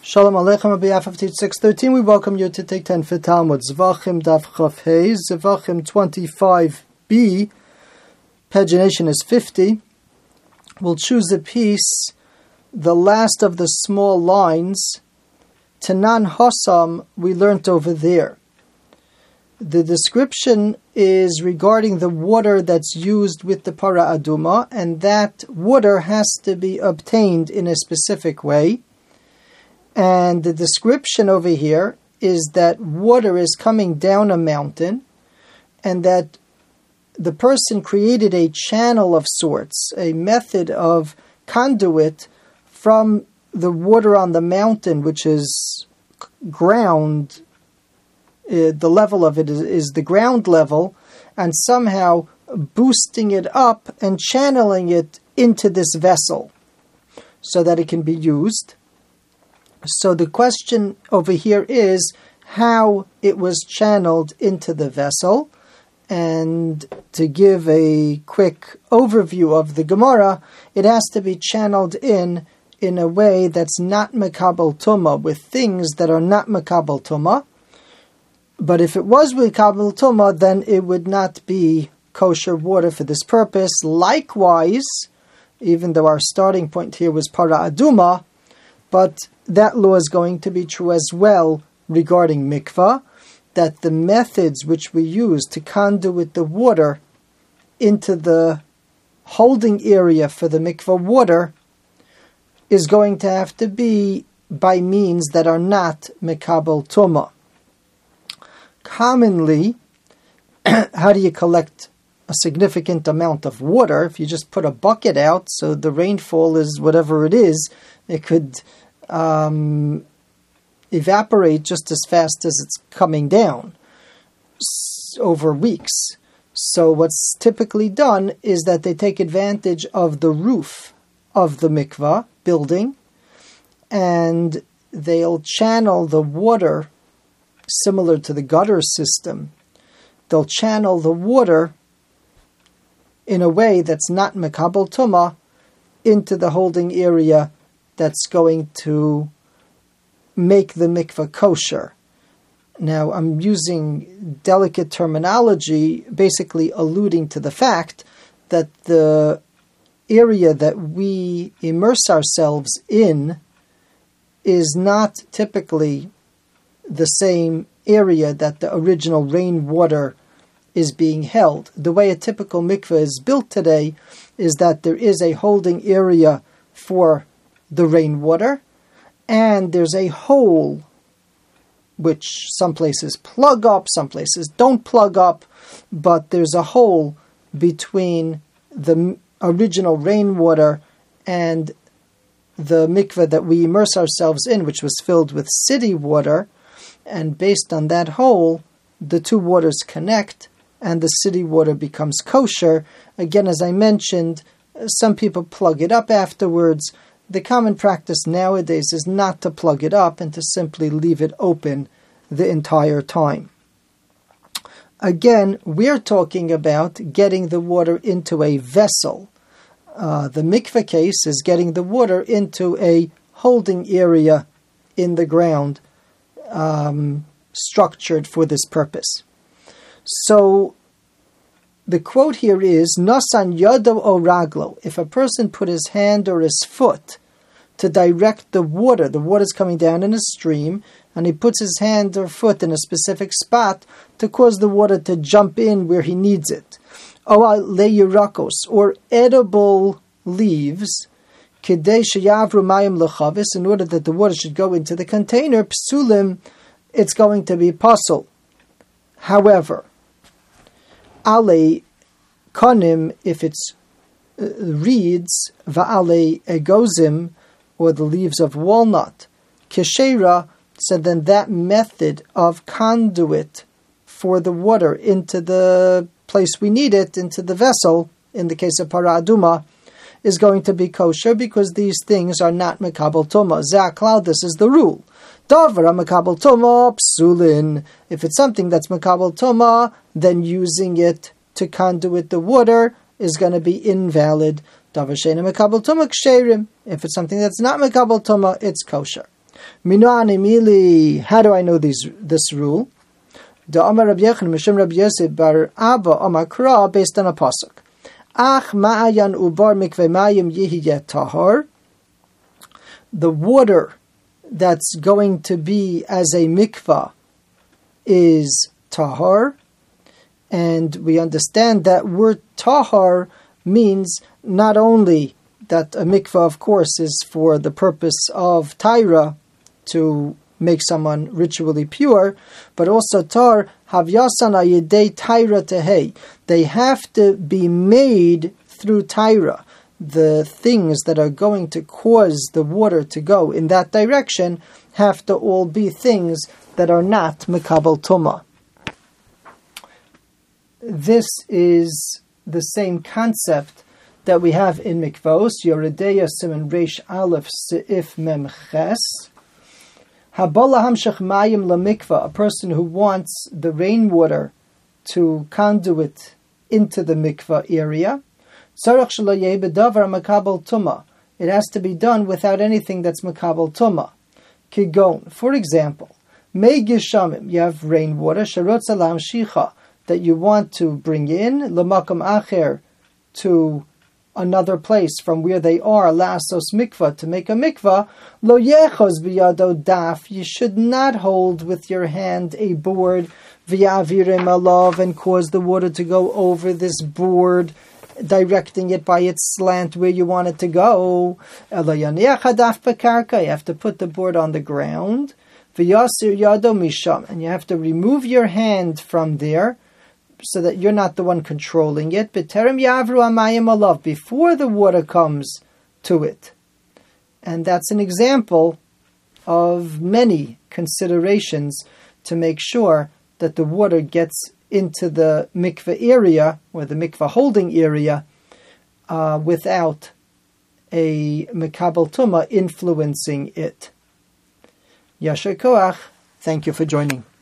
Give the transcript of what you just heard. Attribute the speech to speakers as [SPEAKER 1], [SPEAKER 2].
[SPEAKER 1] Shalom Aleichem, Rabbi Yafaf, teach 613. We welcome you to take 10 for Talmud. Zvachim Daf Chaf Hey, Zvachim 25b. Pagination is 50. We'll choose a piece, the last of the small lines. Tanan Hossam, we learnt over there. The description is regarding the water that's used with the Para Aduma, and that water has to be obtained in a specific way. And the description over here is that water is coming down a mountain, and that the person created a channel of sorts, a method of conduit from the water on the mountain, which is ground. The level of it is the ground level, and somehow boosting it up and channeling it into this vessel so that it can be used. So the question over here is how it was channeled into the vessel. And to give a quick overview of the Gemara, it has to be channeled in a way that's not Mekabel Tumah, with things that are not Mekabel Tumah. But if it was Mekabel Tumah, then it would not be kosher water for this purpose. Likewise, even though our starting point here was Para Aduma, but that law is going to be true as well regarding mikvah, that the methods which we use to conduit the water into the holding area for the mikvah water is going to have to be by means that are not mekabel tumah. Commonly, how do you collect a significant amount of water? If you just put a bucket out, so the rainfall is whatever it is, it could evaporate just as fast as it's coming down over weeks. So what's typically done is that they take advantage of the roof of the mikvah building, and they'll channel the water similar to the gutter system. They'll channel the water in a way that's not mekabel tumah into the holding area that's going to make the mikvah kosher. Now, I'm using delicate terminology, basically alluding to the fact that the area that we immerse ourselves in is not typically the same area that the original rainwater is being held. The way a typical mikvah is built today is that there is a holding area for the rainwater, and there's a hole which some places plug up, some places don't plug up, but there's a hole between the original rainwater and the mikveh that we immerse ourselves in, which was filled with city water, and based on that hole, the two waters connect, and the city water becomes kosher. Again, as I mentioned, some people plug it up afterwards. The common practice nowadays is not to plug it up and to simply leave it open the entire time. Again, we're talking about getting the water into a vessel. The mikveh case is getting the water into a holding area in the ground, structured for this purpose. So, the quote here is, Nasan yado o raglo. If a person put his hand or his foot to direct the water's coming down in a stream, and he puts his hand or foot in a specific spot to cause the water to jump in where he needs it. O leyirakos, or edible leaves, kidei sheyavru mayim lechavis, in order that the water should go into the container, psulim, it's going to be pasul. However, ale konim, if it's reeds, va'ale egozim, or the leaves of walnut, keshera, so then that method of conduit for the water into the place we need it, into the vessel, in the case of Para Aduma, is going to be kosher because these things are not mekabel tumah. Zaklal, this is the rule. Davra mekabel tumah psulin. If it's something that's mekabel tumah, then using it to conduit the water is going to be invalid. If it's something that's not mekabel tumah, it's kosher. Minani mili, how do I know this rule? Da Amar Rabbi Yechon Mishum Rabbi Yosef bar Abba Amar Kra, based on a pasuk. Ach ma'ayan ubar mikveh mayim yihiyeh tahor. The water that's going to be as a mikvah is tahor, and we understand that word tahor means not only that a mikvah, of course, is for the purpose of taira, to make someone ritually pure, but also tar havyasan ayidei taira tehei. They have to be made through taira. The things that are going to cause the water to go in that direction have to all be things that are not mekabel tumah. This is the same concept that we have in mikvos. Yoredeya Siman Reish Aleph Seif Mem Ches. Habala hamshach mayim lamikva, a person who wants the rainwater to conduit into the mikvah area. Tzarach shelo yeh bedavar makabel tuma. It has to be done without anything that's makabel tuma. Kigon, for example, mei gishamim, you have rainwater, sharotza lamshicha, that you want to bring in, lamakom acher, to another place from where they are, la'asos mikvah, to make a mikvah, lo yechos biyado daf, you should not hold with your hand a board, v'yavirim alav, and cause the water to go over this board, directing it by its slant where you want it to go. Elo yaniach hadaf b'karka, you have to put the board on the ground, v'yasir yado misham, and you have to remove your hand from there, so that you're not the one controlling it. B'terem yavru amayim alav, before the water comes to it. And that's an example of many considerations to make sure that the water gets into the mikveh area, or the mikveh holding area, without a mekabel tumah influencing it. Yasher koach. Thank you for joining.